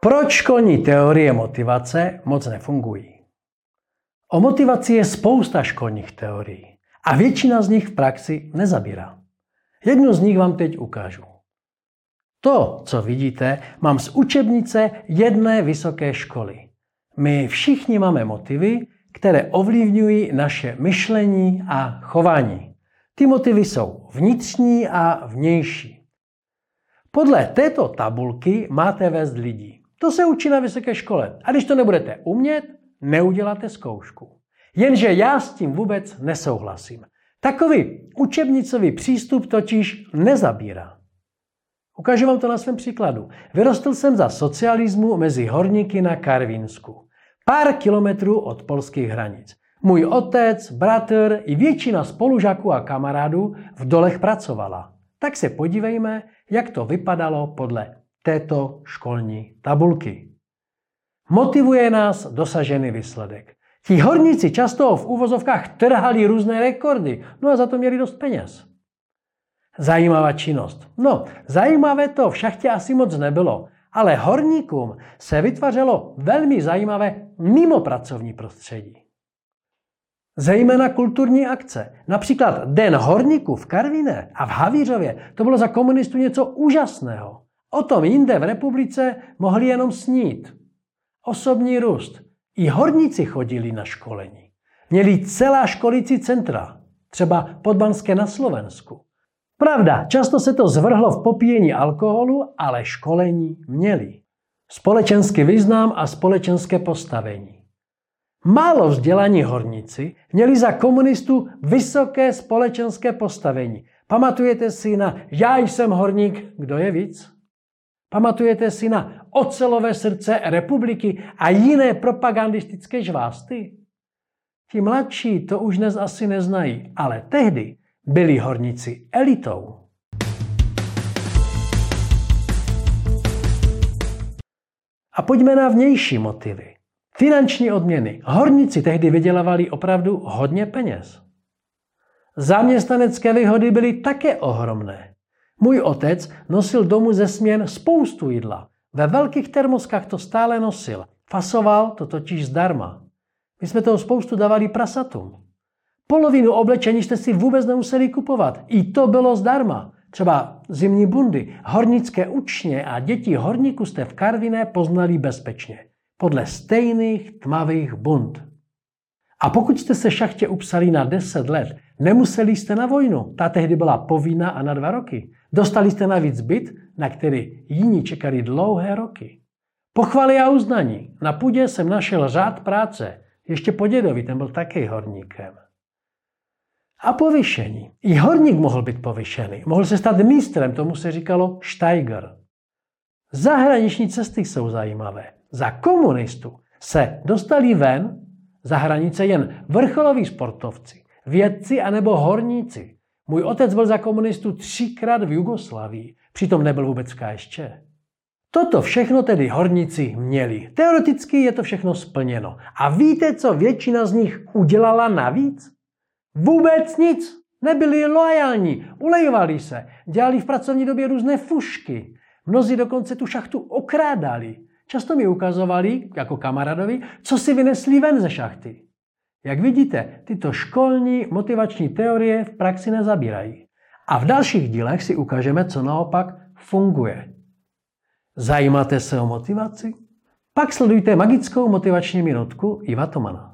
Proč školní teorie motivace moc nefungují? O motivaci je spousta školních teorií a většina z nich v praxi nezabírá. Jednu z nich vám teď ukážu. To, co vidíte, mám z učebnice jedné vysoké školy. My všichni máme motivy, které ovlivňují naše myšlení a chování. Ty motivy jsou vnitřní a vnější. Podle této tabulky máte vést lidí. To se učí na vysoké škole. A když to nebudete umět, neuděláte zkoušku. Jenže já s tím vůbec nesouhlasím. Takový učebnicový přístup totiž nezabírá. Ukážu vám to na svém příkladu. Vyrostl jsem za socialismu mezi horníky na Karvinsku. Pár kilometrů od polských hranic. Můj otec, bratr i většina spolužáků a kamarádů v dolech pracovala. Tak se podívejme, jak to vypadalo podle této školní tabulky. Motivuje nás dosažený výsledek. Ti horníci často v uvozovkách trhali různé rekordy, no a za to měli dost peněz. Zajímavá činnost. No, zajímavé to v šachtě asi moc nebylo, ale horníkům se vytvářelo velmi zajímavé mimopracovní prostředí. Zejména kulturní akce. Například Den horníků v Karviné a v Havířově, to bylo za komunistů něco úžasného. O tom jinde v republice mohli jenom snít. Osobní růst. I horníci chodili na školení. Měli celá školící centra, třeba podbanské na Slovensku. Pravda, často se to zvrhlo v popíjení alkoholu, ale školení měli. Společenský význam a společenské postavení. Málo vzdělaní horníci měli za komunistů vysoké společenské postavení. Pamatujete si na Já jsem horník, kdo je víc? Pamatujete si na Ocelové srdce republiky a jiné propagandistické žvásty? Ti mladší to už dnes asi neznají, ale tehdy byli horníci elitou. A pojďme na vnější motivy. Finanční odměny. Horníci tehdy vydělávali opravdu hodně peněz. Zaměstnanecké výhody byly také ohromné. Můj otec nosil domů ze směn spoustu jídla. Ve velkých termoskách to stále nosil. Fasoval to totiž zdarma. My jsme toho spoustu dávali prasatům. Polovinu oblečení jste si vůbec nemuseli kupovat. I to bylo zdarma. Třeba zimní bundy, hornické učně a děti horníků jste v Karviné poznali bezpečně. Podle stejných tmavých bund. A pokud jste se šachtě upsali na 10 let, nemuseli jste na vojnu. Ta tehdy byla povinná a na 2 roky. Dostali jste navíc byt, na který jiní čekali dlouhé roky. Pochvaly a uznání. Na půdě jsem našel řád práce. Ještě po dědovi, ten byl taky horníkem. A povýšení. I horník mohl být povýšený. Mohl se stát mistrem, tomu se říkalo Steiger. Zahraniční cesty jsou zajímavé. Za komunistů se dostali ven za hranice jen vrcholoví sportovci, vědci anebo horníci. Můj otec byl za komunistů 3krát v Jugoslávii, přitom nebyl vůbec v KSČ. Toto všechno tedy horníci měli. Teoreticky je to všechno splněno. A víte, co většina z nich udělala navíc? Vůbec nic. Nebyli loajální, ulejvali se, dělali v pracovní době různé fušky. Mnozí dokonce tu šachtu okrádali. Často mi ukazovali, jako kamarádovi, co si vynesli ven ze šachty. Jak vidíte, tyto školní motivační teorie v praxi nezabírají. A v dalších dílech si ukážeme, co naopak funguje. Zajímáte se o motivaci? Pak sledujte magickou motivační minutku Iva Tomana.